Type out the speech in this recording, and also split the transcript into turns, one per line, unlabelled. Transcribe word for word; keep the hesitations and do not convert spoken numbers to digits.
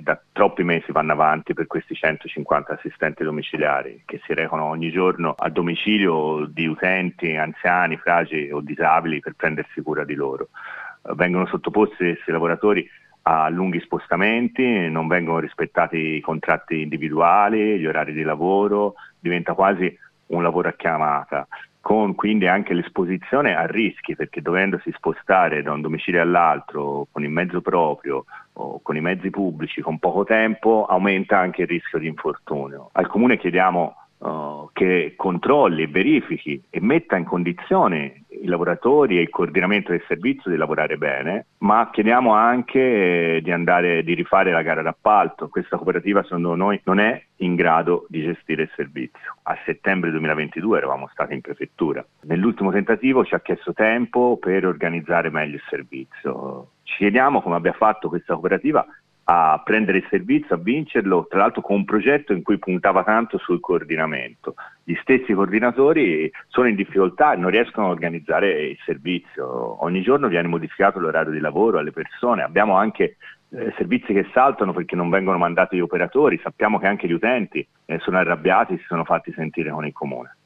da troppi mesi vanno avanti per questi centocinquanta assistenti domiciliari che si recano ogni giorno a domicilio di utenti anziani, fragili o disabili per prendersi cura di loro. Vengono sottoposti questi lavoratori a lunghi spostamenti, non vengono rispettati i contratti individuali, gli orari di lavoro, diventa quasi un lavoro a chiamata, con quindi anche l'esposizione a rischi, perché dovendosi spostare da un domicilio all'altro con il mezzo proprio o con i mezzi pubblici con poco tempo aumenta anche il rischio di infortunio. Al Comune chiediamo uh, che controlli e verifichi e metta in condizione i lavoratori e il coordinamento del servizio di lavorare bene, ma chiediamo anche di andare di rifare la gara d'appalto. Questa cooperativa secondo noi non è in grado di gestire il servizio. A settembre duemilaventidue eravamo stati in prefettura. Nell'ultimo tentativo ci ha chiesto tempo per organizzare meglio il servizio. Ci chiediamo come abbia fatto questa cooperativa a prendere il servizio, a vincerlo, tra l'altro con un progetto in cui puntava tanto sul coordinamento. Gli stessi coordinatori sono in difficoltà e non riescono a organizzare il servizio. Ogni giorno viene modificato l'orario di lavoro alle persone, abbiamo anche eh, servizi che saltano perché non vengono mandati gli operatori, sappiamo che anche gli utenti eh, sono arrabbiati e si sono fatti sentire con il Comune.